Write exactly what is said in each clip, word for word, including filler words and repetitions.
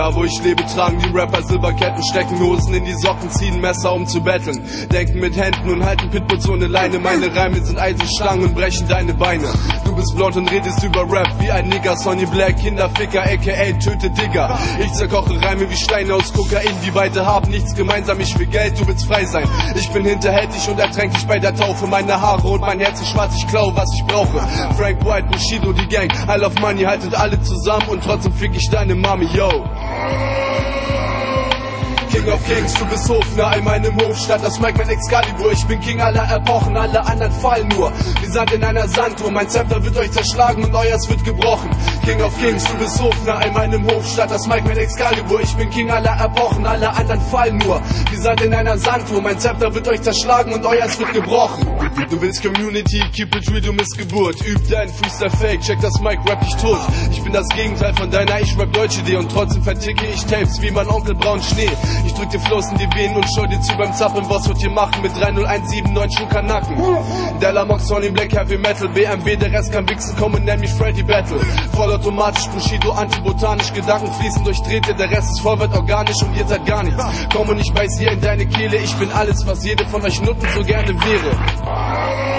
Da wo ich lebe, tragen die Rapper Silberketten, stecken Hosen in die Socken, ziehen Messer um zu betteln, denken mit Händen und halten Pitbulls ohne Leine. Meine Reime sind Eisenstangen und brechen deine Beine. Du bist blond und redest über Rap wie ein Nigger. Sonny Black, Kinderficker, aka töte Digger. Ich zerkoche Reime wie Steine aus Kokain. Die beide haben nichts gemeinsam, ich will Geld, du willst frei sein. Ich bin hinterhältig und ertränk dich bei der Taufe. Meine Haare und mein Herz ist schwarz, ich klaue, was ich brauche. Frank White, Bushido, die Gang, I love money, haltet alle zusammen und trotzdem fick ich deine Mami, yo. King of Kings, du bist Hofner in meinem Hofstadt, das Mike mit Excalibur. Ich bin King aller Epochen, alle anderen fallen nur wie Sand in einer Sanduhr. Mein Zepter wird euch zerschlagen und euers wird gebrochen. King of Kings, du bist Hofner in meinem Hofstadt, das Mike mit Excalibur. Ich bin King aller Epochen, alle anderen fallen nur wie Sand in einer Sanduhr. Mein Zepter wird euch zerschlagen und euers wird gebrochen. Du willst Community, keep it real, du Missgeburt. Üb dein Freestyle Fake, check das Mike, rap dich tot. Ich bin das Gegenteil von deiner, ich rap deutsche Idee und trotzdem verticke ich Tapes wie mein Onkel Braun Schnee. Ich drück dir Flows in die Venen und scheu dir zu beim Zappeln. Was wird ihr machen mit drei null eins sieben neun Schuhkanacken? Delamox, Sonny Black, Heavy Metal, B M W, der Rest kann wichsen, komm und nenn mich Freddy Battle. Vollautomatisch, Bushido, antibotanisch, Gedanken fließen durch Drähte, der Rest ist vollwert organisch und ihr seid gar nichts. Komm und ich beiß hier in deine Kehle, ich bin alles, was jede von euch Nutten so gerne wäre.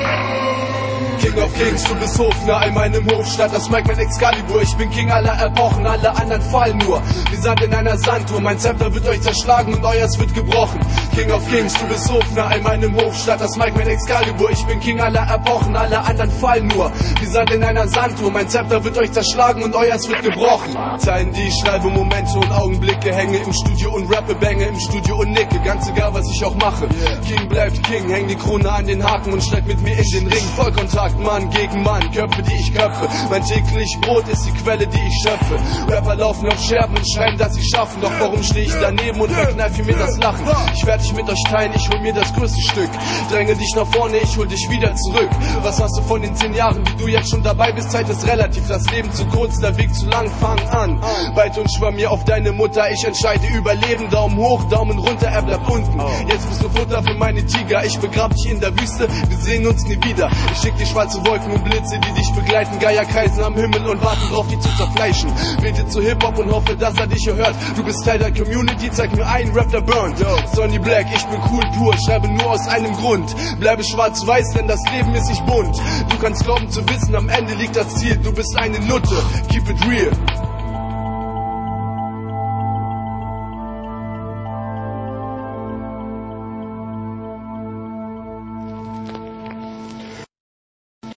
King of Kings, du bist Hofner in meinem Hofstadt, das Mike mit Excalibur. Ich bin King aller Epochen, alle anderen fallen nur wie Sand in einer Sanduhr. Mein Zepter wird euch zerschlagen und euers wird gebrochen. King of Kings, du bist Hofner in meinem Hofstadt, das Mike mit Excalibur. Ich bin King aller Epochen, alle anderen fallen nur wie Sand in einer Sanduhr. Mein Zepter wird euch zerschlagen und euers wird gebrochen. Zeilen die ich schreibe Momente und Augenblicke, hänge im Studio und rappe, bange im Studio und nicke, ganz egal was ich auch mache. King bleibt King, häng die Krone an den Haken und steig mit mir in den Ring. Vollkontakt, Mann gegen Mann, Köpfe, die ich köpfe. Mein täglich Brot ist die Quelle, die ich schöpfe. Rapper laufen auf Scherben und schreiben, dass sie schaffen. Doch warum stehe ich daneben und verkneife mir das Lachen? Ich werde dich mit euch teilen, ich hol mir das größte Stück. Dränge dich nach vorne, ich hol dich wieder zurück. Was hast du von den zehn Jahren, die du jetzt schon dabei bist? Zeit ist relativ, das Leben zu kurz, der Weg zu lang, fang an. Beite und schwör mir auf deine Mutter, ich entscheide überleben. Daumen hoch, Daumen runter, er bleibt unten. Jetzt bist du Futter für meine Tiger, ich begrab dich in der Wüste, wir sehen uns nie wieder. Ich schick dir schwarze Wolken und Blitze, die dich begleiten. Geier kreisen am Himmel und warten drauf, die zu zerfleischen. Bete zu Hip-Hop und hoffe, dass er dich erhört. Du bist Teil der Community, zeig mir einen Rap, der burnt. Sonny Black, ich bin cool pur, schreibe nur aus einem Grund. Bleibe schwarz-weiß, denn das Leben ist nicht bunt. Du kannst glauben zu wissen, am Ende liegt das Ziel. Du bist eine Nutte, keep it real.